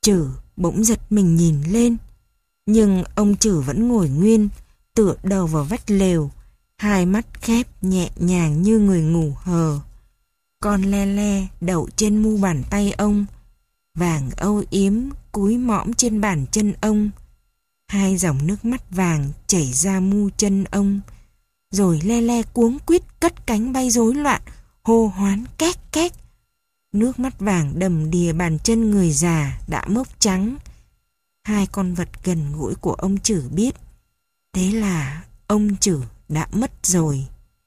Trử bỗng giật mình nhìn lên, nhưng ông Trử vẫn ngồi nguyên, tựa đầu vào vách lều, hai mắt khép nhẹ nhàng như người ngủ hờ. Con le le đậu trên mu bàn tay ông, vàng âu yếm cúi mõm trên bàn chân ông. Hai dòng nước mắt vàng chảy ra mu chân ông, rồi le le cuống quýt cất cánh bay rối loạn, hô hoán két két. Nước mắt vàng đầm đìa bàn chân người già đã mốc trắng. Hai con vật gần gũi của ông Trử biết, thế là ông Trử đã mất rồi.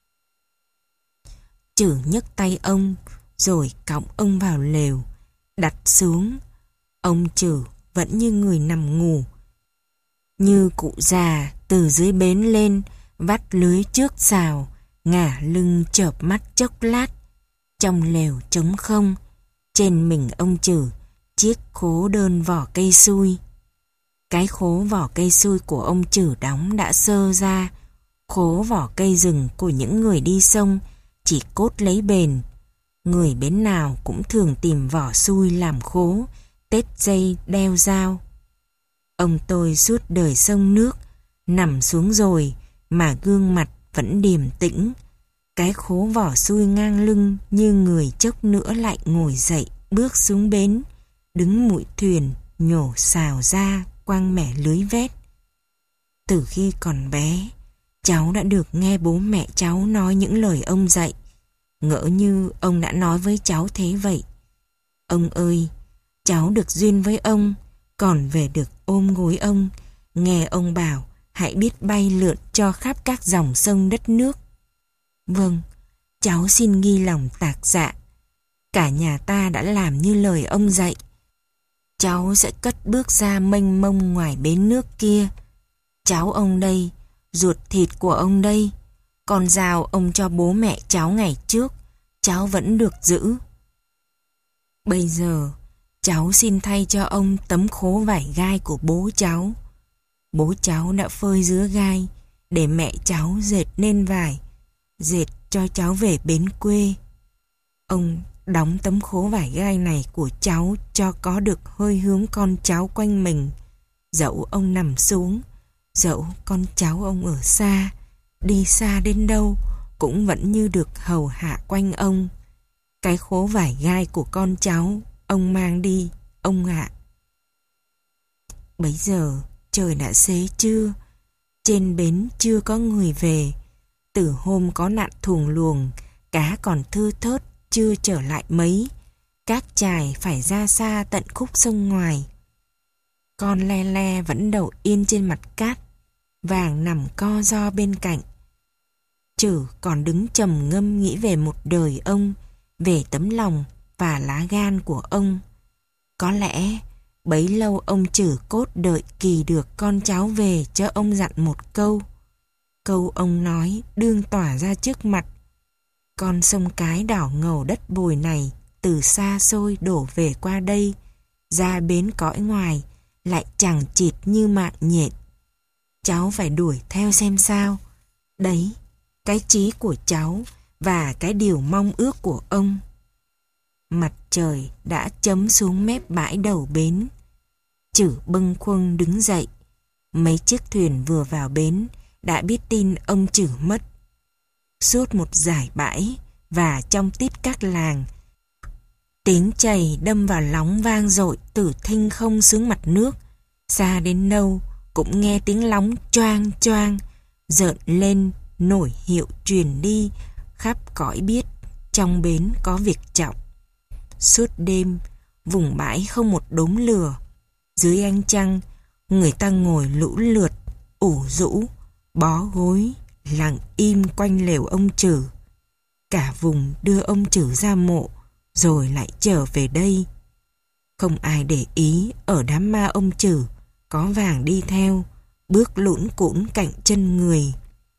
Trử nhấc tay ông, rồi cõng ông vào lều, đặt xuống. Ông Trử vẫn như người nằm ngủ. Như cụ già từ dưới bến lên, vắt lưới trước xào, ngả lưng chợp mắt chốc lát. Trong lều trống không, trên mình ông Trử chiếc khố đơn vỏ cây xui. Cái khố vỏ cây xui của ông Trử đóng đã xơ ra. Khố vỏ cây rừng của những người đi sông chỉ cốt lấy bền. Người bến nào cũng thường tìm vỏ xui làm khố, tết dây đeo dao. Ông tôi suốt đời sông nước, nằm xuống rồi mà gương mặt vẫn điềm tĩnh. Cái khố vỏ xui ngang lưng như người chốc nữa lại ngồi dậy, bước xuống bến, đứng mũi thuyền, nhổ xào ra, quăng mẻ lưới vét. Từ khi còn bé, cháu đã được nghe bố mẹ cháu nói những lời ông dạy, ngỡ như ông đã nói với cháu thế vậy. Ông ơi, cháu được duyên với ông, còn về được ôm gối ông, nghe ông bảo hãy biết bay lượn cho khắp các dòng sông đất nước. Vâng, cháu xin ghi lòng tạc dạ. Cả nhà ta đã làm như lời ông dạy. Cháu sẽ cất bước ra mênh mông ngoài bến nước kia. Cháu ông đây, ruột thịt của ông đây. Con dao ông cho bố mẹ cháu ngày trước, cháu vẫn được giữ. Bây giờ, cháu xin thay cho ông tấm khố vải gai của bố cháu. Bố cháu đã phơi dứa gai để mẹ cháu dệt nên vải, dệt cho cháu về bến quê. Ông đóng tấm khố vải gai này của cháu cho có được hơi hướng con cháu quanh mình. Dẫu ông nằm xuống, dẫu con cháu ông ở xa, đi xa đến đâu cũng vẫn như được hầu hạ quanh ông. Cái khố vải gai của con cháu ông mang đi, ông ạ. Bấy giờ trời đã xế trưa, trên bến chưa có người về. Từ hôm có nạn thuồng luồng, cá còn thưa thớt chưa trở lại mấy. Các chài phải ra xa tận khúc sông ngoài. Con le le vẫn đậu yên trên mặt cát, vàng nằm co ro bên cạnh. Trử còn đứng trầm ngâm nghĩ về một đời ông, về tấm lòng và lá gan của ông. Có lẽ bấy lâu ông Trử cốt đợi kỳ được con cháu về cho ông dặn một câu. Câu ông nói đương tỏa ra trước mặt. Con sông cái đỏ ngầu đất bồi này từ xa xôi đổ về qua đây, ra bến cõi ngoài lại chẳng chịt như mạng nhện. Cháu phải đuổi theo xem sao. Đấy, cái chí của cháu và cái điều mong ước của ông. Mặt trời đã chấm xuống mép bãi đầu bến. Trử bâng khuâng đứng dậy. Mấy chiếc thuyền vừa vào bến đã biết tin ông Trử mất. Suốt một dải bãi và trong tít các làng, tiếng chày đâm vào lóng vang dội từ thinh không xuống mặt nước. Xa đến đâu cũng nghe tiếng lóng choang choang, rợn lên nổi hiệu truyền đi khắp cõi biết trong bến có việc trọng. Suốt đêm, vùng bãi không một đốm lửa. Dưới ánh trăng, người ta ngồi lũ lượt, ủ rũ, bó gối, lặng im quanh lều ông Trử. Cả vùng đưa ông Trử ra mộ, rồi lại trở về đây. Không ai để ý ở đám ma ông Trử có vàng đi theo, bước lũn cũn cạnh chân người.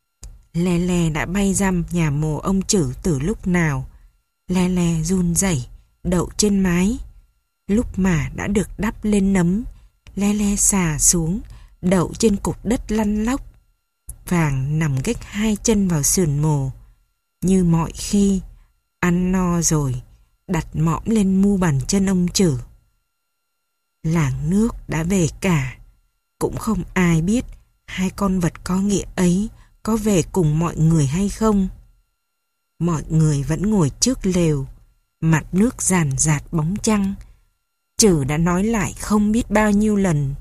Le le đã bay ra nhà mồ ông Trử từ lúc nào. Le le run rẩy đậu trên mái. Lúc mà đã được đắp lên nấm, le le xà xuống, đậu trên cục đất lăn lóc. Vàng nằm gách hai chân vào sườn mồ. Như mọi khi, ăn no rồi, đặt mõm lên mu bàn chân ông Trử. Làng nước đã về cả. Cũng không ai biết hai con vật có nghĩa ấy có về cùng mọi người hay không. Mọi người vẫn ngồi trước lều, mặt nước ràn rạt bóng trăng. Trừ đã nói lại không biết bao nhiêu lần.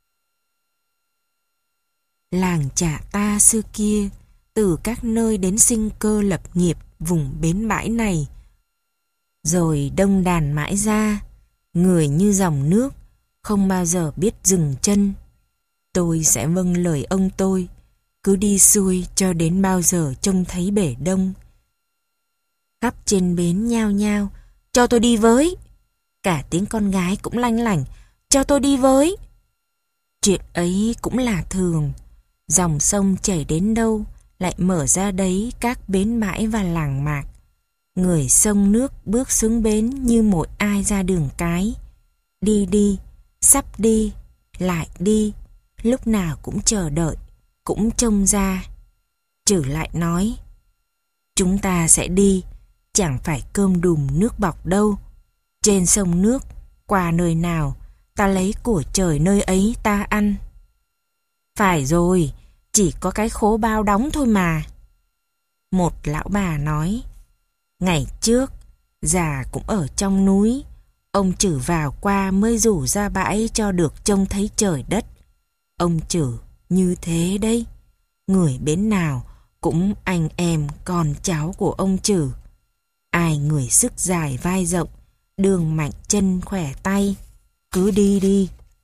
Làng Chả Ta xưa kia, từ các nơi đến sinh cơ lập nghiệp vùng bến bãi này, rồi đông đàn mãi ra, người như dòng nước, không bao giờ biết dừng chân. Tôi sẽ vâng lời ông tôi, cứ đi xuôi cho đến bao giờ trông thấy bể đông. Khắp trên bến nhao nhao, cho tôi đi với. Cả tiếng con gái cũng lanh lảnh, cho tôi đi với. Chuyện ấy cũng là thường. Dòng sông chảy đến đâu, lại mở ra đấy các bến bãi và làng mạc. Người sông nước bước xuống bến như một ai ra đường cái. Đi đi, sắp đi, lại đi, lúc nào cũng chờ đợi, cũng trông ra. Trừ lại nói, chúng ta sẽ đi, chẳng phải cơm đùm nước bọc đâu. Trên sông nước, qua nơi nào, ta lấy của trời nơi ấy ta ăn. Phải rồi, chỉ có cái khố bao đóng thôi mà. Một lão bà nói, ngày trước, già cũng ở trong núi, ông Trử vào qua mới rủ ra bãi cho được trông thấy trời đất. Ông Trử như thế đấy, người bến nào cũng anh em con cháu của ông Trử. Ai người sức dài vai rộng, đường mạnh chân khỏe tay, cứ đi đi.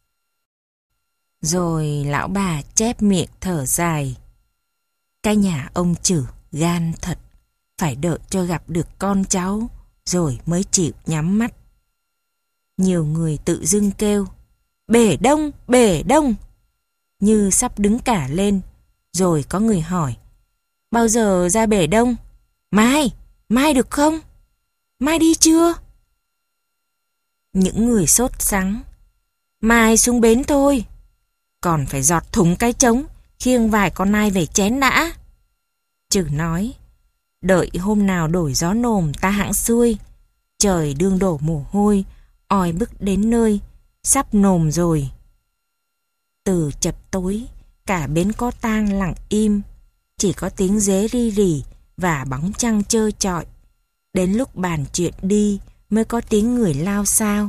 Rồi lão bà chép miệng thở dài. Cái nhà ông Trử gan thật, phải đợi cho gặp được con cháu, rồi mới chịu nhắm mắt. Nhiều người tự dưng kêu, bể đông, bể đông, như sắp đứng cả lên. Rồi có người hỏi, bao giờ ra bể đông? Mai, mai được không? Mai đi chưa? Những người sốt sắng, mai xuống bến thôi. Còn phải giọt thúng cái trống, khiêng vài con nai về chén đã. Trừ nói, đợi hôm nào đổi gió nồm ta hẵng xuôi. Trời đương đổ mồ hôi, oi bức đến nơi, sắp nồm rồi. Từ chập tối, cả bến có tang lặng im, chỉ có tiếng dế ri rỉ và bóng trăng trơ trọi. Đến lúc bàn chuyện đi mới có tiếng người lao xao.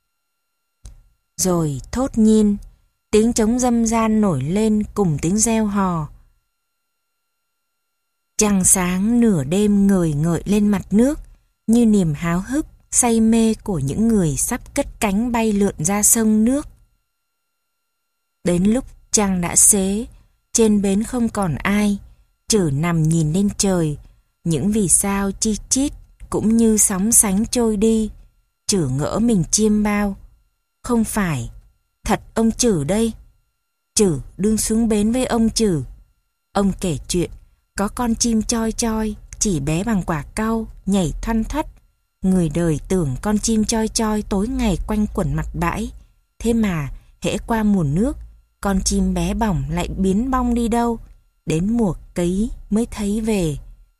Rồi thốt nhiên, tiếng trống râm ran nổi lên cùng tiếng reo hò. Trăng sáng nửa đêm ngời ngợi lên mặt nước, như niềm háo hức, say mê của những người sắp cất cánh bay lượn ra sông nước. Đến lúc trăng đã xế, trên bến không còn ai, Trử nằm nhìn lên trời, những vì sao chi chít cũng như sóng sánh trôi đi. Trử ngỡ mình chiêm bao. Không phải, thật ông Trử đây. Trử đương xuống bến với ông Trử. Ông kể chuyện, có con chim choi choi, chỉ bé bằng quả cau, nhảy thoăn thoắt. Người đời tưởng con chim choi choi tối ngày quanh quẩn mặt bãi. Thế mà, hễ qua mùa nước, con chim bé bỏng lại biến bong đi đâu. Đến mùa cấy mới thấy về.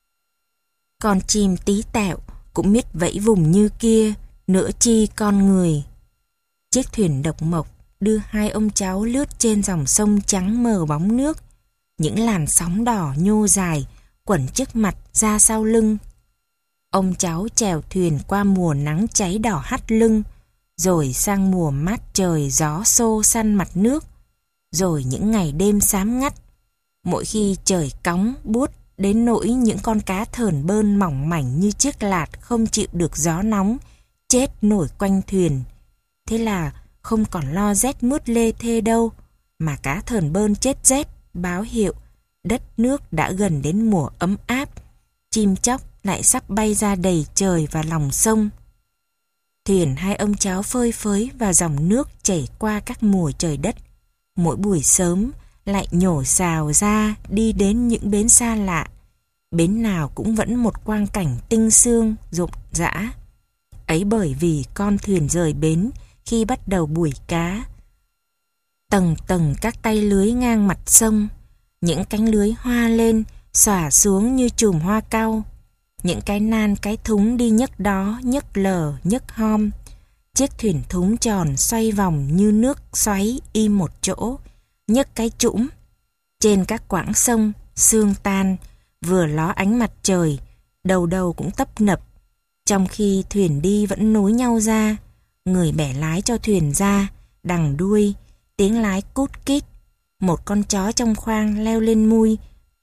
Con chim tí tẹo cũng biết vẫy vùng như kia, nữa chi con người. Chiếc thuyền độc mộc đưa hai ông cháu lướt trên dòng sông trắng mờ bóng nước. Những làn sóng đỏ nhô dài quẩn trước mặt ra sau lưng. Ông cháu chèo thuyền qua mùa nắng cháy đỏ hắt lưng, rồi sang mùa mát trời gió xô săn mặt nước, rồi những ngày đêm xám ngắt. Mỗi khi trời cóng buốt đến nỗi những con cá thờn bơn mỏng mảnh như chiếc lạt không chịu được gió nóng, chết nổi quanh thuyền. Thế là không còn lo rét mướt lê thê đâu, mà cá thờn bơn chết rét báo hiệu đất nước đã gần đến mùa ấm áp, chim chóc lại sắp bay ra đầy trời và lòng sông. Thuyền hai ông cháu phơi phới vào dòng nước chảy qua các mùa trời đất. Mỗi buổi sớm lại nhổ xào ra đi đến những bến xa lạ. Bến nào cũng vẫn một quang cảnh tinh xương, rộn rã. Ấy bởi vì con thuyền rời bến khi bắt đầu buổi cá. Tầng tầng các tay lưới ngang mặt sông, những cánh lưới hoa lên, xõa xuống như chùm hoa cau. Những cái nan cái thúng đi nhấc đó, nhấc lờ, nhấc hom. Chiếc thuyền thúng tròn xoay vòng như nước xoáy im một chỗ, nhấc cái trũng. Trên các quãng sông, sương tan, vừa ló ánh mặt trời, đầu đầu cũng tấp nập. Trong khi thuyền đi vẫn nối nhau ra, người bẻ lái cho thuyền ra, đằng đuôi, tiếng lái cút kít. Một con chó trong khoang leo lên mui,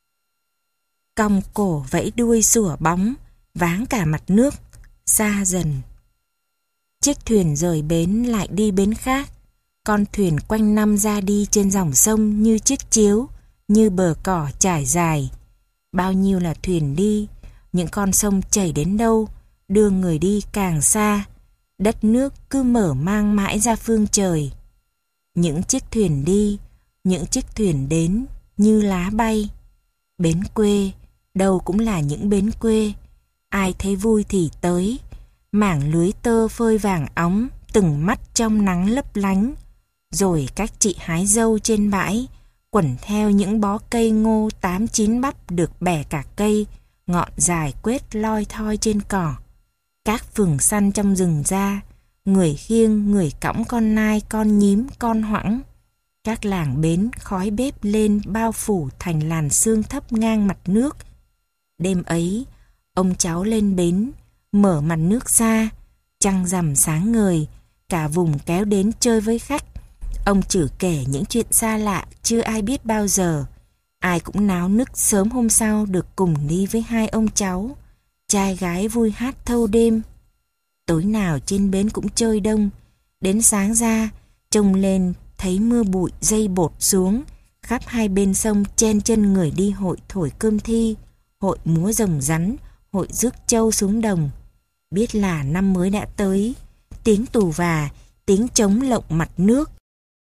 cong cổ vẫy đuôi sủa bóng, váng cả mặt nước, xa dần. Chiếc thuyền rời bến lại đi bến khác. Con thuyền quanh năm ra đi trên dòng sông như chiếc chiếu, như bờ cỏ trải dài. Bao nhiêu là thuyền đi, những con sông chảy đến đâu, đưa người đi càng xa. Đất nước cứ mở mang mãi ra phương trời. Những chiếc thuyền đi, những chiếc thuyền đến như lá bay. Bến quê, đâu cũng là những bến quê. Ai thấy vui thì tới. Mảng lưới tơ phơi vàng óng, từng mắt trong nắng lấp lánh. Rồi các chị hái dâu trên bãi, quẩn theo những bó cây ngô 8-9 bắp được bẻ cả cây, ngọn dài quết loi thoi trên cỏ. Các phường săn trong rừng ra, người khiêng, người cõng con nai, con nhím, con hoãng. Các làng bến khói bếp lên bao phủ thành làn sương thấp ngang mặt nước. Đêm ấy, ông cháu lên bến, mở mặt nước ra, trăng rằm sáng ngời, cả vùng kéo đến chơi với khách. Ông Chử kể những chuyện xa lạ chưa ai biết bao giờ. Ai cũng náo nức sớm hôm sau được cùng đi với hai ông cháu. Trai gái vui hát thâu đêm. Tối nào trên bến cũng chơi đông. Đến sáng ra, trông lên thấy mưa bụi dây bột xuống. Khắp hai bên sông chen chân người đi hội thổi cơm thi, hội múa rồng rắn, hội rước trâu xuống đồng. Biết là năm mới đã tới, tiếng tù và, tiếng trống lộng mặt nước.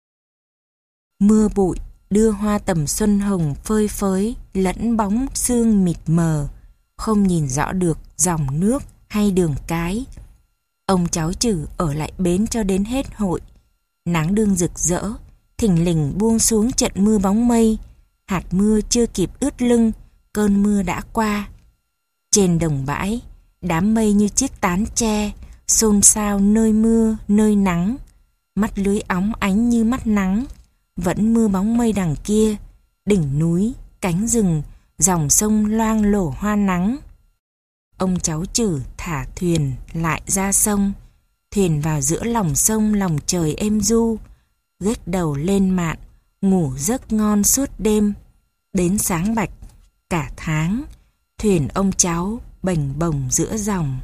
Mưa bụi đưa hoa tầm xuân hồng phơi phới, lẫn bóng sương mịt mờ, không nhìn rõ được dòng nước hay đường cái. Ông cháu Chử ở lại bến cho đến hết hội. Nắng đương rực rỡ, thình lình buông xuống trận mưa bóng mây. Hạt mưa chưa kịp ướt lưng, cơn mưa đã qua. Trên đồng bãi, đám mây như chiếc tán tre, xôn xao nơi mưa, nơi nắng. Mắt lưới óng ánh như mắt nắng. Vẫn mưa bóng mây đằng kia, đỉnh núi, cánh rừng, dòng sông loang lổ hoa nắng. Ông cháu Chử thả thuyền lại ra sông. Thuyền vào giữa lòng sông, lòng trời êm du. Gác đầu lên mạn, ngủ giấc ngon suốt đêm. Đến sáng bạch, cả tháng, thuyền ông cháu bềnh bồng giữa dòng.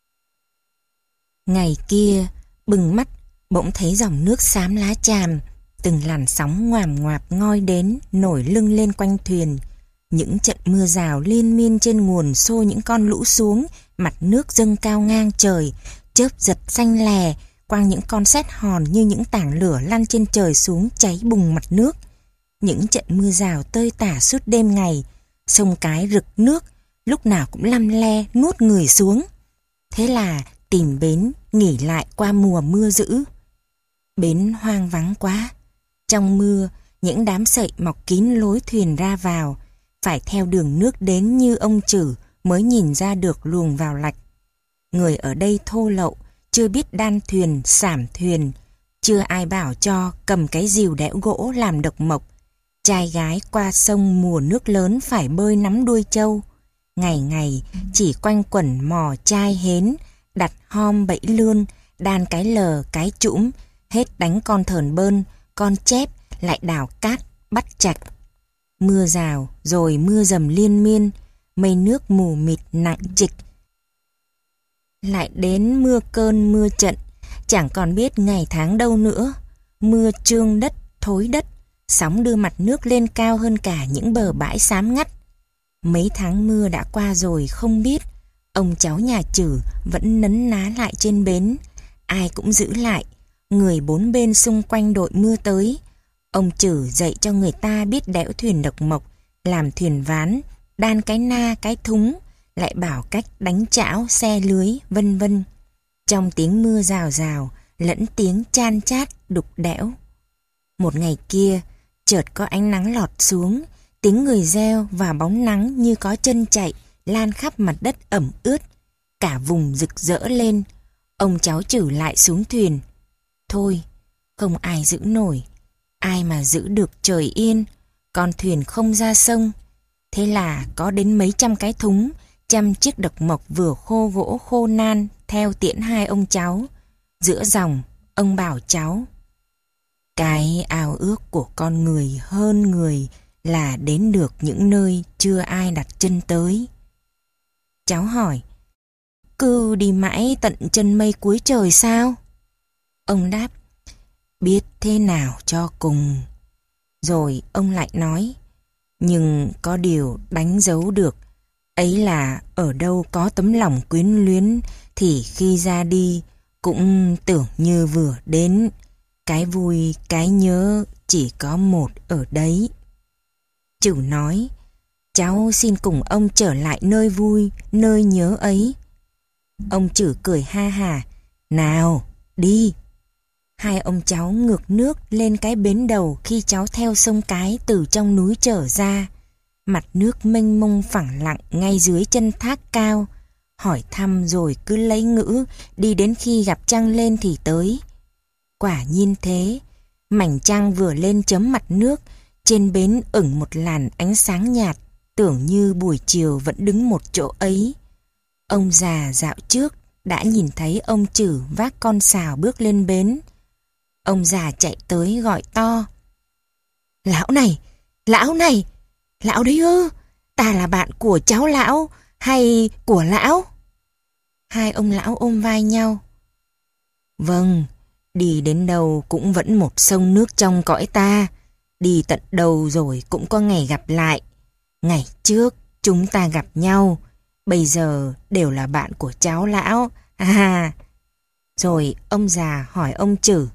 Ngày kia, bừng mắt, bỗng thấy dòng nước xám lá chàm. Từng làn sóng ngoàm ngoạp ngoi đến, nổi lưng lên quanh thuyền. Những trận mưa rào liên miên trên nguồn xô những con lũ xuống, mặt nước dâng cao ngang trời, chớp giật xanh lè, quang những con sét hòn như những tảng lửa lăn trên trời xuống cháy bùng mặt nước. Những trận mưa rào tơi tả suốt đêm ngày, sông cái rực nước, lúc nào cũng lăm le nuốt người xuống. Thế là tìm bến nghỉ lại qua mùa mưa dữ. Bến hoang vắng quá. Trong mưa, những đám sậy mọc kín lối thuyền ra vào, phải theo đường nước đến như ông Chử mới nhìn ra được luồng vào lạch. Người ở đây thô lậu, chưa biết đan thuyền, sảm thuyền, chưa ai bảo cho cầm cái rìu đẽo gỗ làm độc mộc. Trai gái qua sông mùa nước lớn phải bơi nắm đuôi trâu. Ngày ngày chỉ quanh quẩn mò chai hến, đặt hom bẫy lươn, đan cái lờ cái trũm, hết đánh con thờn bơn, con chép, lại đào cát, bắt chạch. Mưa rào, rồi mưa dầm liên miên, mây nước mù mịt nặng trịch. Lại đến mưa cơn mưa trận, chẳng còn biết ngày tháng đâu nữa. Mưa trương đất, thối đất, sóng đưa mặt nước lên cao hơn cả những bờ bãi xám ngắt. Mấy tháng mưa đã qua rồi không biết, ông cháu nhà Chử vẫn nấn ná lại trên bến. Ai cũng giữ lại, người bốn bên xung quanh đội mưa tới. Ông Chử dạy cho người ta biết đẽo thuyền độc mộc, làm thuyền ván, đan cái na cái thúng, lại bảo cách đánh chảo, xe lưới, vân vân. Trong tiếng mưa rào rào, lẫn tiếng chan chát đục đẽo. Một ngày kia, chợt có ánh nắng lọt xuống, tiếng người reo và bóng nắng như có chân chạy lan khắp mặt đất ẩm ướt. Cả vùng rực rỡ lên. Ông cháu Chử lại xuống thuyền. Thôi, không ai giữ nổi. Ai mà giữ được trời yên, con thuyền không ra sông. Thế là có đến mấy trăm cái thúng, trăm chiếc độc mộc vừa khô gỗ khô nan theo tiễn hai ông cháu. Giữa dòng, ông bảo cháu: cái ao ước của con người hơn người là đến được những nơi chưa ai đặt chân tới. Cháu hỏi: cứ đi mãi tận chân mây cuối trời sao? Ông đáp: biết thế nào cho cùng. Rồi ông lại nói: nhưng có điều đánh dấu được, ấy là ở đâu có tấm lòng quyến luyến thì khi ra đi cũng tưởng như vừa đến. Cái vui, cái nhớ chỉ có một ở đấy. Chử nói: cháu xin cùng ông trở lại nơi vui, nơi nhớ ấy. Ông Chử cười ha hả: nào, đi. Hai ông cháu ngược nước lên cái bến đầu khi cháu theo sông Cái từ trong núi trở ra. Mặt nước mênh mông phẳng lặng ngay dưới chân thác cao. Hỏi thăm rồi cứ lấy ngữ, đi đến khi gặp trăng lên thì tới. Quả nhiên thế, mảnh trăng vừa lên chấm mặt nước, trên bến ửng một làn ánh sáng nhạt, tưởng như buổi chiều vẫn đứng một chỗ ấy. Ông già dạo trước đã nhìn thấy ông Chử vác con sào bước lên bến. Ông già chạy tới gọi to: lão này, lão này, lão đấy ư? Ta là bạn của cháu lão hay của lão? Hai ông lão ôm vai nhau. Vâng, đi đến đâu cũng vẫn một sông nước trong cõi ta. Đi tận đầu rồi cũng có ngày gặp lại. Ngày trước chúng ta gặp nhau, bây giờ đều là bạn của cháu lão. Rồi ông già hỏi ông Chử: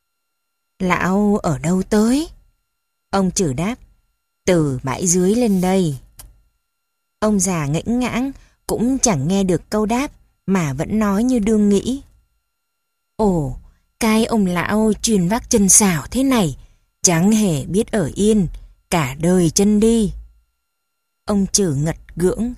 lão ở đâu tới? Ông Chử đáp: từ bãi dưới lên đây. Ông già ngẫnh ngãng, cũng chẳng nghe được câu đáp, mà vẫn nói như đương nghĩ: ồ, cái ông lão chuyên vác chân sào thế này, chẳng hề biết ở yên, cả đời chân đi. Ông Chử ngật gưỡng: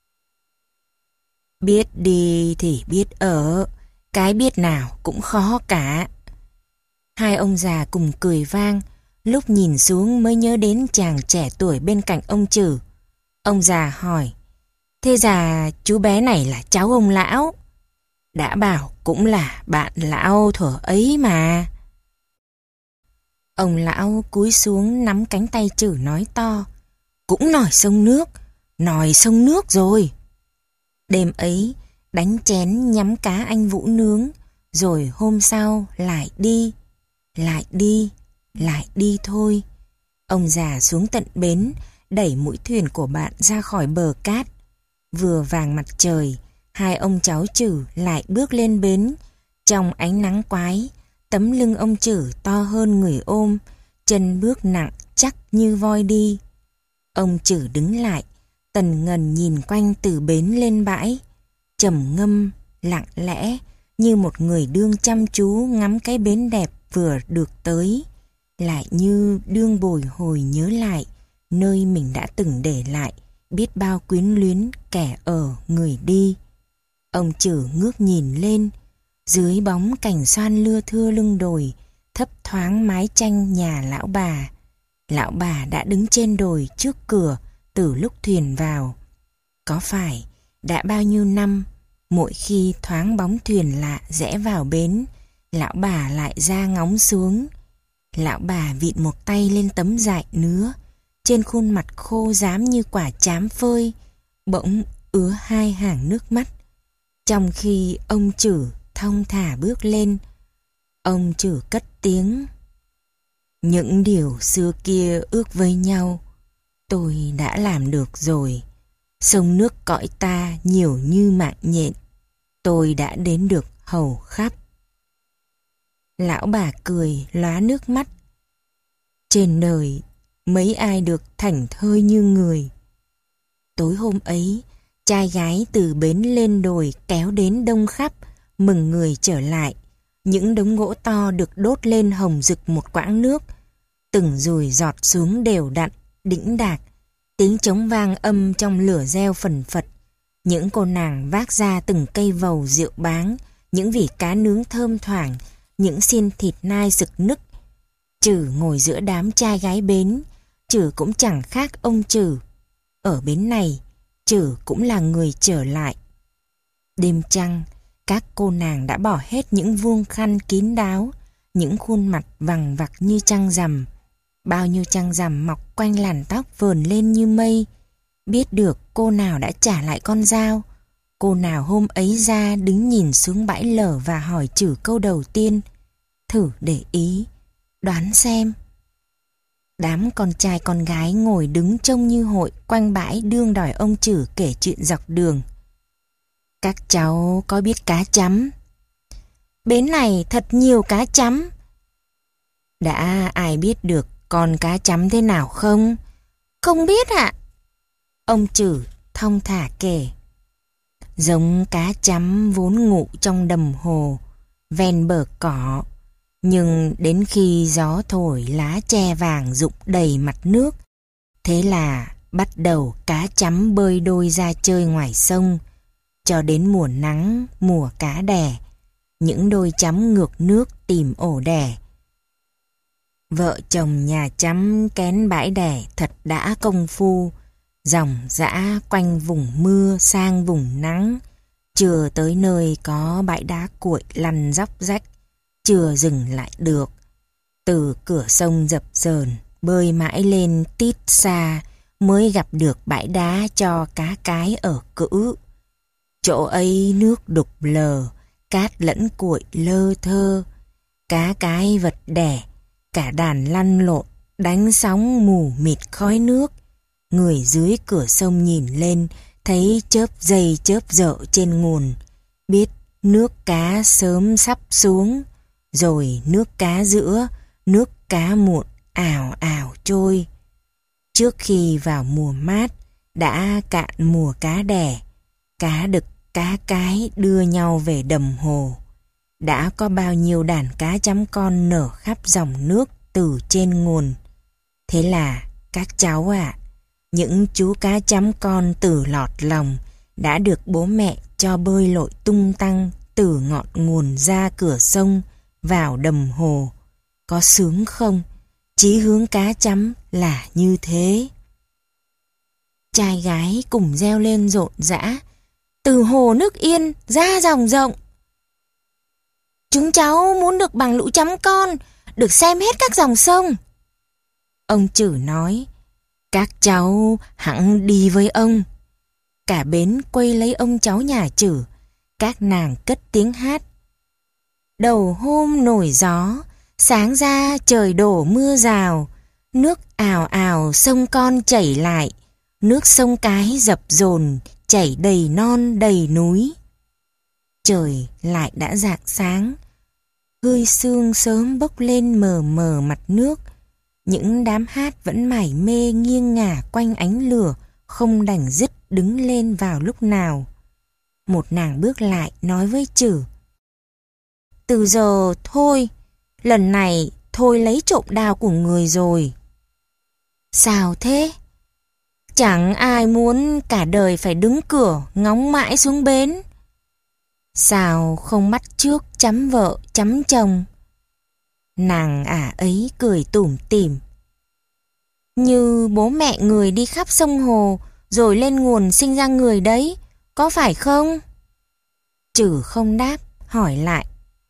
biết đi thì biết ở, cái biết nào cũng khó cả. Hai ông già cùng cười vang, lúc nhìn xuống mới nhớ đến chàng trẻ tuổi bên cạnh ông Chử. Ông già hỏi: thế già chú bé này là cháu ông lão? Đã bảo cũng là bạn lão thuở ấy mà. Ông lão cúi xuống nắm cánh tay Chử nói to: cũng nòi sông nước rồi. Đêm ấy đánh chén nhắm cá anh Vũ nướng, rồi hôm sau lại đi thôi. Ông già xuống tận bến, đẩy mũi thuyền của bạn ra khỏi bờ cát. Vừa vàng mặt trời, hai ông cháu Chử lại bước lên bến. Trong ánh nắng quái, tấm lưng ông Chử to hơn người ôm, chân bước nặng chắc như voi đi. Ông Chử đứng lại, tần ngần nhìn quanh từ bến lên bãi, trầm ngâm, lặng lẽ, như một người đương chăm chú ngắm cái bến đẹp vừa được tới, lại như đương bồi hồi nhớ lại nơi mình đã từng để lại biết bao quyến luyến kẻ ở người đi. Ông Chử ngước nhìn lên, dưới bóng cành xoan lưa thưa lưng đồi, thấp thoáng mái tranh nhà lão bà. Lão bà đã đứng trên đồi trước cửa từ lúc thuyền vào. Có phải đã bao nhiêu năm, mỗi khi thoáng bóng thuyền lạ rẽ vào bến, lão bà lại ra ngóng xuống. Lão bà vịn một tay lên tấm dại nứa, trên khuôn mặt khô rám như quả trám phơi, bỗng ứa hai hàng nước mắt. Trong khi ông Chử thong thả bước lên, ông Chử cất tiếng: những điều xưa kia ước với nhau, tôi đã làm được rồi. Sông nước cõi ta nhiều như mạng nhện, tôi đã đến được hầu khắp. Lão bà cười lóa nước mắt: trên đời mấy ai được thảnh thơi như người. Tối hôm ấy, trai gái từ bến lên đồi kéo đến đông khắp, mừng người trở lại. Những đống gỗ to được đốt lên hồng rực một quãng nước, từng dùi giọt xuống đều đặn, đĩnh đạc. Tiếng trống vang âm trong lửa reo phần phật. Những cô nàng vác ra từng cây vầu rượu báng, những vỉ cá nướng thơm thoảng, những xiên thịt nai sực nức. Trử ngồi giữa đám trai gái bến, Trử cũng chẳng khác ông Trử. Ở bến này, Trử cũng là người trở lại. Đêm trăng, các cô nàng đã bỏ hết những vuông khăn kín đáo, những khuôn mặt vằng vặc như trăng rằm. Bao nhiêu trăng rằm mọc quanh làn tóc vờn lên như mây. Biết được cô nào đã trả lại con dao, cô nào hôm ấy ra đứng nhìn xuống bãi lở và hỏi Trử câu đầu tiên. Thử để ý, đoán xem. Đám con trai con gái ngồi đứng trông như hội quanh bãi đương đòi ông Trử kể chuyện dọc đường. Các cháu có biết cá chấm? Bến này thật nhiều cá chấm. Đã ai biết được con cá chấm thế nào không? Không biết ạ. Ông Trử thong thả kể. Giống cá chấm vốn ngụ trong đầm hồ, ven bờ cỏ. Nhưng đến khi gió thổi lá tre vàng rụng đầy mặt nước, thế là bắt đầu cá chấm bơi đôi ra chơi ngoài sông. Cho đến mùa nắng, mùa cá đẻ, những đôi chấm ngược nước tìm ổ đẻ. Vợ chồng nhà chấm kén bãi đẻ thật đã công phu, dòng dã quanh vùng mưa sang vùng nắng, chưa tới nơi có bãi đá cuội lăn róc rách, chưa dừng lại được. Từ cửa sông dập dờn, bơi mãi lên tít xa, mới gặp được bãi đá cho cá cái ở cữ. Chỗ ấy nước đục lờ, cát lẫn cuội lơ thơ, cá cái vật đẻ, cả đàn lăn lộn, đánh sóng mù mịt khói nước. Người dưới cửa sông nhìn lên, thấy chớp dây chớp dợ trên nguồn, biết nước cá sớm sắp xuống, rồi nước cá giữa, nước cá muộn ào ào trôi. Trước khi vào mùa mát, đã cạn mùa cá đẻ, cá đực cá cái đưa nhau về đầm hồ. Đã có bao nhiêu đàn cá chấm con nở khắp dòng nước từ trên nguồn. Thế là các cháu ạ, những chú cá chấm con từ lọt lòng đã được bố mẹ cho bơi lội tung tăng từ ngọn nguồn ra cửa sông vào đầm hồ. Có sướng không? Chí hướng cá chấm là như thế. Trai gái cùng reo lên rộn rã. Từ hồ nước yên ra dòng rộng. Chúng cháu muốn được bằng lũ chấm con, được xem hết các dòng sông. Ông Trử nói, các cháu hẵng đi với ông. Cả bến quay lấy ông cháu nhà Trử, các nàng cất tiếng hát. Đầu hôm nổi gió, sáng ra trời đổ mưa rào, nước ào ào sông con chảy lại, nước sông cái dập dồn, chảy đầy non đầy núi. Trời lại đã rạng sáng, hơi sương sớm bốc lên mờ mờ mặt nước. Những đám hát vẫn mải mê nghiêng ngả quanh ánh lửa, không đành dứt đứng lên vào lúc nào. Một nàng bước lại nói với Trử. Từ giờ thôi, lần này thôi lấy trộm đào của người rồi. Sao thế? Chẳng ai muốn cả đời phải đứng cửa ngóng mãi xuống bến. Sao không bắt trước chấm vợ chấm chồng? Nàng ấy cười tủm tỉm. Như bố mẹ người đi khắp sông hồ rồi lên nguồn sinh ra người đấy, có phải không? Trử không đáp, hỏi lại.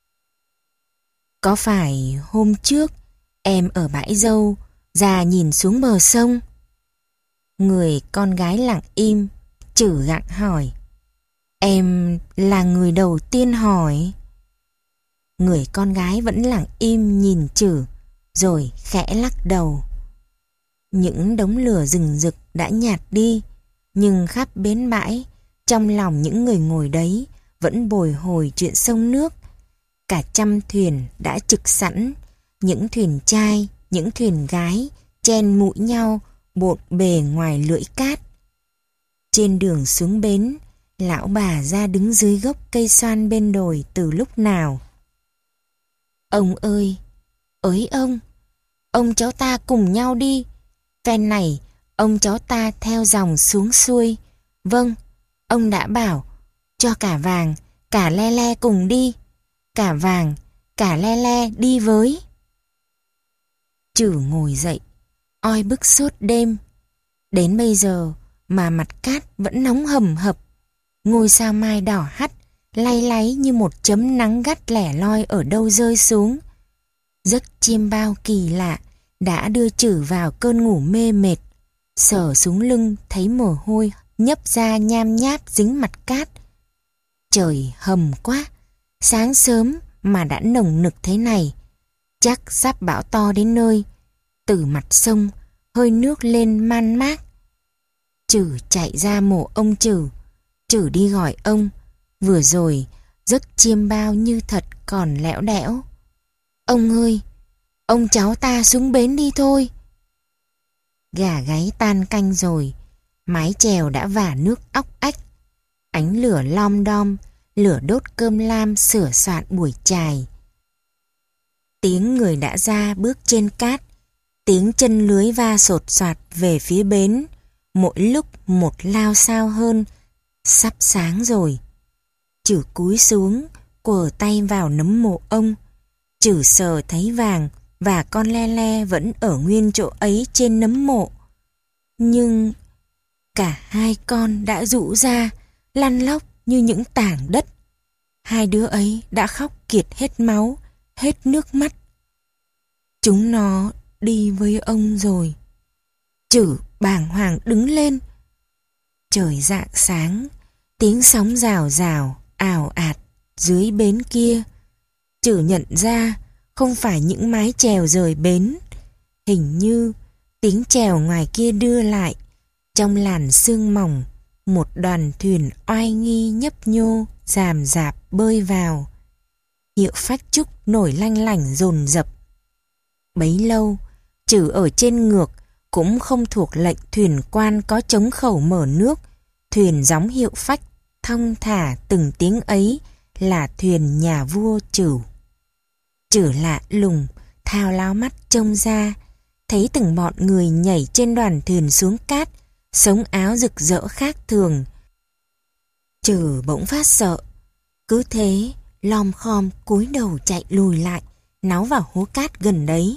Có phải hôm trước em ở bãi dâu ra nhìn xuống bờ sông? Người con gái lặng im, Trử gặng hỏi. Em là người đầu tiên hỏi. Người con gái vẫn lặng im nhìn Trử, rồi khẽ lắc đầu. Những đống lửa rừng rực đã nhạt đi, nhưng khắp bến bãi, trong lòng những người ngồi đấy vẫn bồi hồi chuyện sông nước. Cả trăm thuyền đã trực sẵn, những thuyền trai, những thuyền gái chen mũi nhau bộn bề ngoài lưỡi cát. Trên đường xuống bến, lão bà ra đứng dưới gốc cây xoan bên đồi từ lúc nào. Ông ơi, ới ông cháu ta cùng nhau đi. Phen này, ông cháu ta theo dòng xuống xuôi. Vâng, ông đã bảo, cho cả vàng, cả Le Le cùng đi, cả Vàng, cả Le Le đi với. Chử ngồi dậy, oi bức suốt đêm. Đến bây giờ mà mặt cát vẫn nóng hầm hập. Ngôi sao mai đỏ hắt, lay láy như một chấm nắng gắt lẻ loi ở đâu rơi xuống. Giấc chiêm bao kỳ lạ đã đưa Chử vào cơn ngủ mê mệt. Sờ xuống lưng thấy mồ hôi nhấp ra nham nháp dính mặt cát. Trời hầm quá, sáng sớm mà đã nồng nực thế này. Chắc sắp bão to đến nơi. Từ mặt sông, hơi nước lên man mác. Chử chạy ra mộ ông Chử. Chử đi gọi ông. Vừa rồi, giấc chiêm bao như thật còn lẽo đẽo. Ông ơi, ông cháu ta xuống bến đi thôi. Gà gáy tan canh rồi, mái chèo đã vả nước óc ách. Ánh lửa lom đom, lửa đốt cơm lam sửa soạn buổi chài. Tiếng người đã ra bước trên cát, tiếng chân lưới va sột soạt về phía bến, mỗi lúc một lao sao hơn. Sắp sáng rồi. Chử cúi xuống, quờ tay vào nấm mộ ông. Chử sờ thấy Vàng và con Le Le vẫn ở nguyên chỗ ấy trên nấm mộ. Nhưng cả hai con đã rũ ra, lăn lóc như những tảng đất. Hai đứa ấy đã khóc kiệt hết máu, hết nước mắt. Chúng nó đi với ông rồi. Chử bàng hoàng đứng lên. Trời rạng sáng, tiếng sóng rào rào, ào ạt dưới bến kia. Chử nhận ra không phải những mái chèo rời bến. Hình như tiếng chèo ngoài kia đưa lại. Trong làn sương mỏng, một đoàn thuyền oai nghi nhấp nhô, ràm rạp bơi vào. Hiệu phách trúc nổi lanh lảnh dồn dập. Bấy lâu, Chử ở trên ngược cũng không thuộc lệnh thuyền quan có trống khẩu mở nước. Thuyền gióng hiệu phách thong thả từng tiếng ấy là thuyền nhà vua Chử. Chử lạ lùng, thao láo mắt trông ra, thấy từng bọn người nhảy trên đoàn thuyền xuống cát, sống áo rực rỡ khác thường. Chử bỗng phát sợ, cứ thế lom khom cúi đầu chạy lùi lại, náu vào hố cát gần đấy.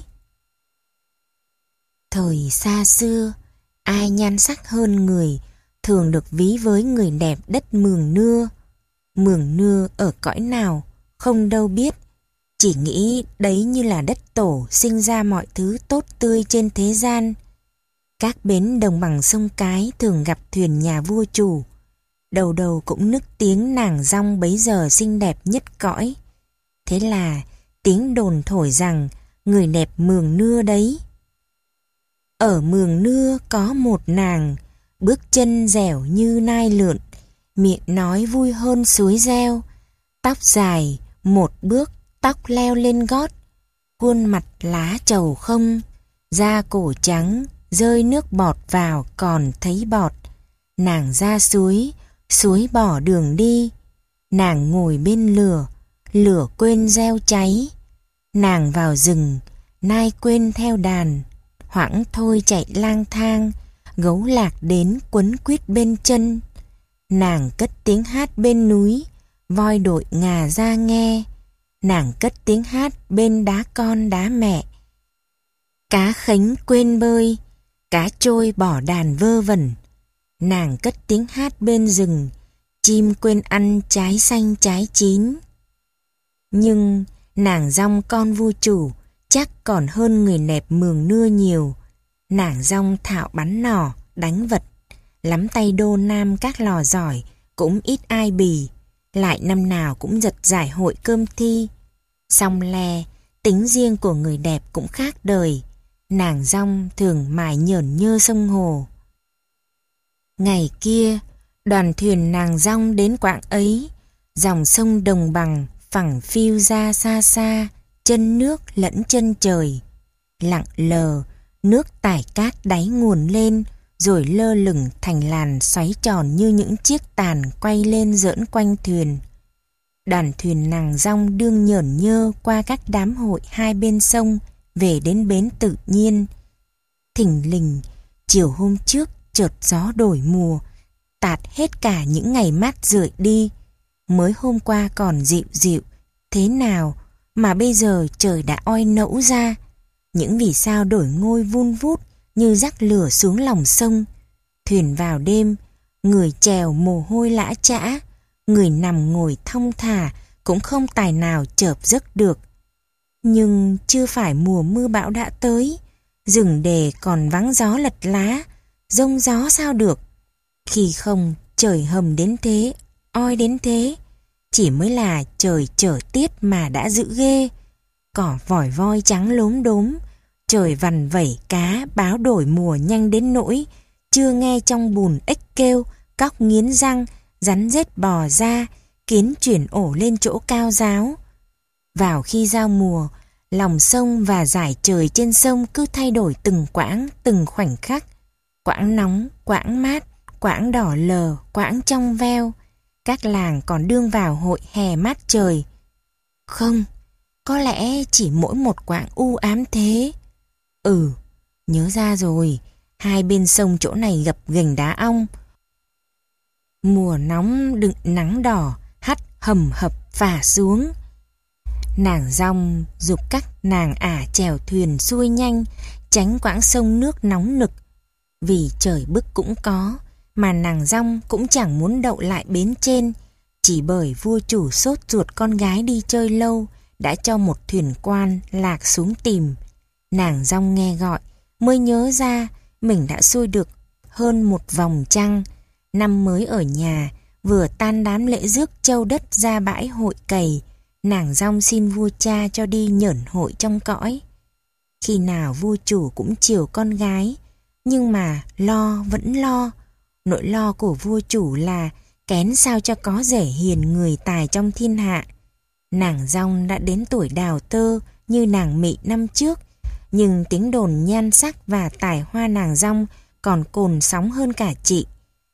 Thời xa xưa, ai nhan sắc hơn người thường được ví với người đẹp đất Mường Nưa. Mường Nưa ở cõi nào không đâu biết, chỉ nghĩ đấy như là đất tổ sinh ra mọi thứ tốt tươi trên thế gian. Các bến đồng bằng sông Cái thường gặp thuyền nhà vua chủ, đầu đầu cũng nức tiếng nàng dong bấy giờ xinh đẹp nhất cõi. Thế là tiếng đồn thổi rằng người đẹp Mường Nưa đấy. Ở Mường Nưa có một nàng, bước chân dẻo như nai lượn, miệng nói vui hơn suối reo, tóc dài, một bước tóc leo lên gót, khuôn mặt lá trầu không, da cổ trắng, rơi nước bọt vào còn thấy bọt. Nàng ra suối, suối bỏ đường đi, nàng ngồi bên lửa, lửa quên gieo cháy. Nàng vào rừng, nai quên theo đàn, hoảng thôi chạy lang thang, gấu lạc đến quấn quýt bên chân. Nàng cất tiếng hát bên núi, voi đội ngà ra nghe. Nàng cất tiếng hát bên đá con đá mẹ. Cá khánh quên bơi, cá trôi bỏ đàn vơ vẩn. Nàng cất tiếng hát bên rừng, chim quên ăn trái xanh trái chín. Nhưng nàng dong con vua chủ chắc còn hơn người đẹp Mường Nưa nhiều. Nàng dong thạo bắn nỏ, đánh vật, lắm tay đô nam các lò giỏi, cũng ít ai bì, lại năm nào cũng giật giải hội cơm thi. Song le, tính riêng của người đẹp cũng khác đời, nàng dong thường mải nhởn nhơ sông hồ. Ngày kia, đoàn thuyền nàng dong đến quãng ấy, dòng sông đồng bằng phẳng phiu ra xa xa, chân nước lẫn chân trời. Lặng lờ, nước tải cát đáy nguồn lên, rồi lơ lửng thành làn xoáy tròn như những chiếc tàn quay lên giỡn quanh thuyền. Đoàn thuyền nàng dong đương nhởn nhơ qua các đám hội hai bên sông, về đến bến tự nhiên. Thình lình, chiều hôm trước chợt gió đổi mùa, tạt hết cả những ngày mát rượi đi. mới hôm qua còn dịu dịu, thế nào mà bây giờ trời đã oi nẫu ra. Những vì sao đổi ngôi vun vút như rắc lửa xuống lòng sông. Thuyền vào đêm, người chèo mồ hôi lã chã, người nằm ngồi thong thả cũng không tài nào chợp giấc được. Nhưng chưa phải mùa mưa bão đã tới, rừng đề còn vắng gió lật lá, giông gió sao được. Khi không trời hầm đến thế, oi đến thế, chỉ mới là trời trở tiết mà đã dữ ghê. Cỏ vòi voi trắng lốm đốm, trời vằn vẩy cá báo đổi mùa nhanh đến nỗi chưa nghe trong bùn ếch kêu, cóc nghiến răng, rắn rết bò ra, kiến chuyển ổ lên chỗ cao ráo. Vào khi giao mùa, lòng sông và dải trời trên sông cứ thay đổi từng quãng, từng khoảnh khắc. Quãng nóng, quãng mát, quãng đỏ lờ, quãng trong veo. Các làng còn đương vào hội hè mát trời. Không, có lẽ chỉ mỗi một quãng u ám thế. Nhớ ra rồi, hai bên sông chỗ này gập ghềnh đá ong. Mùa nóng đựng nắng đỏ, hắt hầm hập phả xuống. Nàng dong giục các nàng ả chèo thuyền xuôi nhanh, tránh quãng sông nước nóng nực. Vì trời bức cũng có, mà nàng dong cũng chẳng muốn đậu lại bến trên, chỉ bởi vua chủ sốt ruột con gái đi chơi lâu, đã cho một thuyền quan lạc xuống tìm. Nàng dong nghe gọi, mới nhớ ra mình đã xuôi được hơn một vòng trăng. Năm mới ở nhà, vừa tan đám lễ rước châu đất ra bãi hội cày, nàng dong xin vua cha cho đi nhởn hội trong cõi. Khi nào vua chủ cũng chiều con gái, nhưng mà lo vẫn lo. Nỗi lo của vua chủ là kén sao cho có rể hiền người tài trong thiên hạ. Nàng dong đã đến tuổi đào tơ như nàng Mị năm trước, nhưng tiếng đồn nhan sắc và tài hoa nàng dong còn cồn sóng hơn cả chị.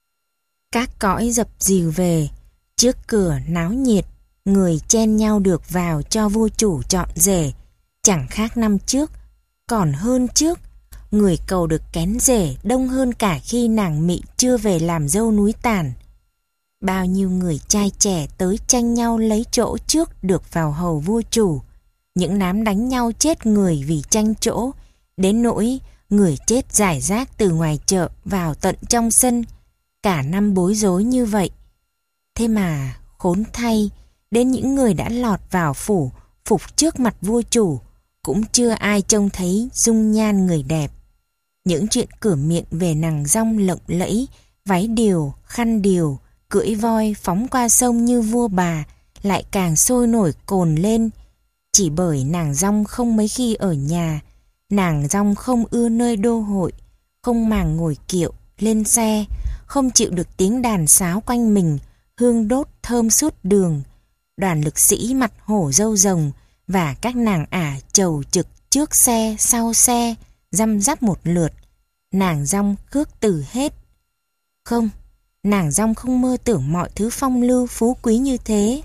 Các cõi dập dìu về, trước cửa náo nhiệt, người chen nhau được vào cho vua chủ chọn rể, chẳng khác năm trước, còn hơn trước. Người cầu được kén rể đông hơn cả khi nàng Mị chưa về làm dâu núi Tản. Bao nhiêu người trai trẻ tới tranh nhau lấy chỗ trước được vào hầu vua chủ. Những đám đánh nhau chết người vì tranh chỗ, đến nỗi người chết rải rác từ ngoài chợ vào tận trong sân. Cả năm bối rối như vậy. Thế mà khốn thay, đến những người đã lọt vào phủ phục trước mặt vua chủ, cũng chưa ai trông thấy dung nhan người đẹp. Những chuyện cửa miệng về nàng dong lộng lẫy, váy điều, khăn điều, cưỡi voi phóng qua sông như vua bà lại càng sôi nổi cồn lên. Chỉ bởi nàng dong không mấy khi ở nhà, nàng dong không ưa nơi đô hội, không màng ngồi kiệu, lên xe, không chịu được tiếng đàn sáo quanh mình, hương đốt thơm suốt đường. Đoàn lực sĩ mặt hổ râu rồng và các nàng ả chầu trực trước xe, sau xe, răm rắp một lượt. Nàng dong khước từ hết. Không, nàng dong không mơ tưởng mọi thứ phong lưu phú quý như thế.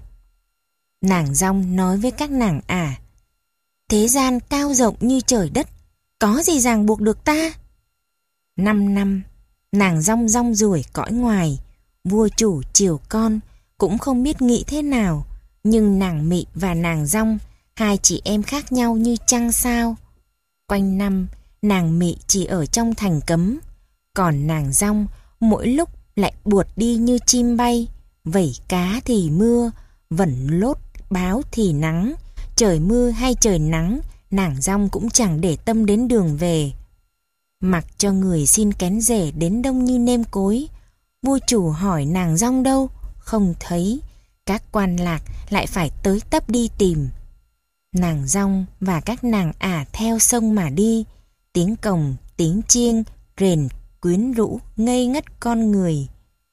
Nàng dong nói với các nàng ả: thế gian cao rộng như trời đất, có gì ràng buộc được ta? 5 năm, nàng dong rong ruổi cõi ngoài, vua chủ chiều con, cũng không biết nghĩ thế nào. Nhưng nàng Mị và nàng dong, hai chị em khác nhau như trăng sao. Quanh năm, nàng Mị chỉ ở trong thành cấm, còn nàng dong mỗi lúc lại buột đi như chim bay, vẩy cá thì mưa, vẩn lốt báo thì nắng. Trời mưa hay trời nắng, nàng dong cũng chẳng để tâm đến đường về. Mặc cho người xin kén rể đến đông như nêm cối. Vua chủ hỏi nàng dong đâu, không thấy. Các quan lạc lại phải tới tấp đi tìm. Nàng dong và các nàng ả theo sông mà đi. Tiếng cồng, tiếng chiêng, rền quyến rũ ngây ngất con người.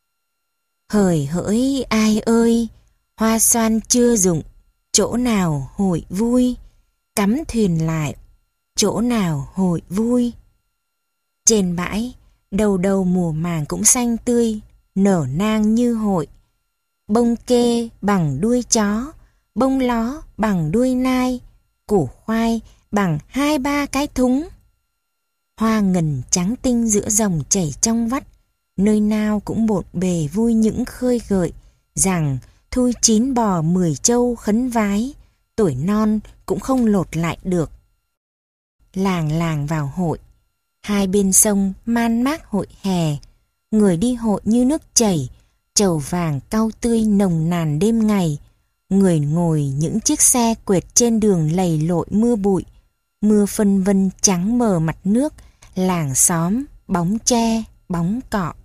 Hời hỡi ai ơi, hoa xoan chưa rụng, chỗ nào hội vui, cắm thuyền lại, chỗ nào hội vui. Trên bãi, đầu đầu mùa màng cũng xanh tươi, nở nang như hội. Bông kê bằng đuôi chó, bông ló bằng đuôi nai, củ khoai bằng 2-3 cái thúng. Hoa ngần trắng tinh giữa dòng chảy trong vắt, nơi nào cũng bộn bề vui những khơi gợi, rằng Thui 9 bò 10 trâu khấn vái, tuổi non cũng không lột lại được. Làng làng vào hội, hai bên sông man mác hội hè, người đi hội như nước chảy, trầu vàng cau tươi nồng nàn đêm ngày, người ngồi những chiếc xe quệt trên đường lầy lội mưa bụi, mưa phân vân trắng mờ mặt nước, làng xóm, bóng tre, bóng cọ.